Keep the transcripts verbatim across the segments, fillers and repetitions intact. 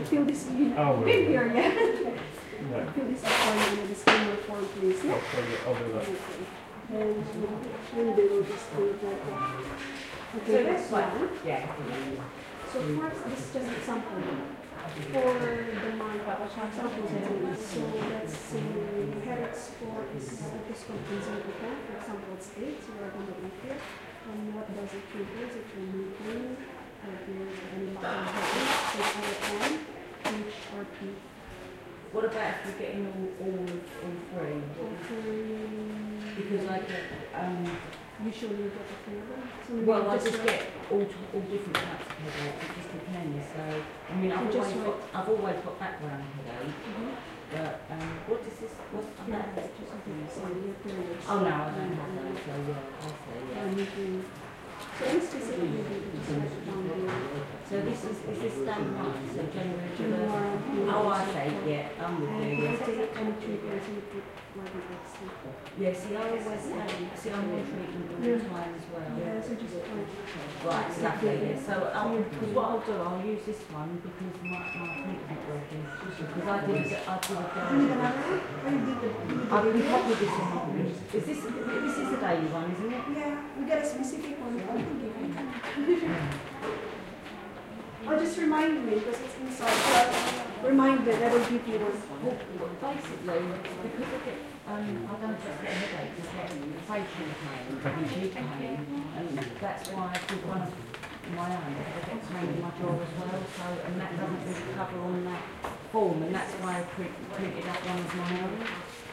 fill this in. Oh, Been really? here, yeah. Yeah. Fill this up for you in the disclaimer form, please. Yeah? Okay, yeah, I'll do that. Okay. And then they will just do that. Okay, So that's this one, one. yeah. So first, this is just an example. For the month of example, so let's say headaches for is discontinued, for example, it's eight, so we're going to be here. And what does it trigger? It will move in, or there's any button headache, so either N, H, or P. What about if we're getting all, all, all three? Because I get, um, usually you get the flavor. So well, I just get all, all different types of headache, it just depends. So, I mean, I've always got, I've always got background headache, Mm-hmm. but um, what does this, what's Yeah, that? that's just a thing. So your period. Oh no, I don't have that, so yeah, I see, yeah. And you can, so any specific movie, you just write it down here. So this is, is this done right? So January, January, July? Oh, I see, yeah, I'm with And you, if yeah. you take any treatments, you put like an X. Yeah, see, I always have, see, I'm on treatment all the time as well. Yeah, so just like. Right, exactly, yeah. So, um, because what I'll do, I'll use this one because my, my print's not working. Because I did, I did a You need another one? Or you did the, I can copy this in my Is this, this is the daily one, isn't it? yeah, we got a specific one. I can give you. Oh, just remind me because it's inside. So remind me that I will give you one. Well, well, basically, because I get, um, I don't just get headaches, I get facial pain and cheek pain, and that's why I did one of my own, because I get pain in my jaw as well, so, and that doesn't really cover on that form, and that's why I print, printed up one of my own.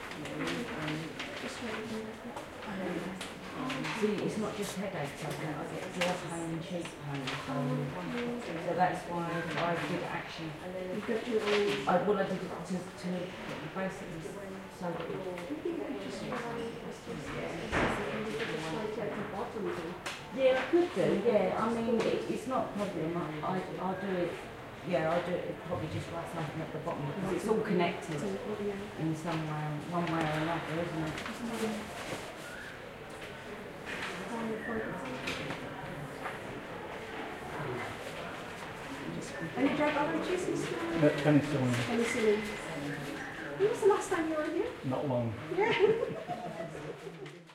Just right here. See, it's not just headaches, I get, I get jaw pain and cheek pain, so, so that's why I did actually, You got your own. I, well I did it to, to basically, so that it, yeah, I could do, yeah, I mean, it, it's not a problem, I, I, I'll do it, yeah, I'll do it, probably just write something at the bottom, because it's all connected in some way, one way or another, isn't it? Any drug allergies? Uh, penicillin, Penicillin. When was the last time you were here? not long. Yeah.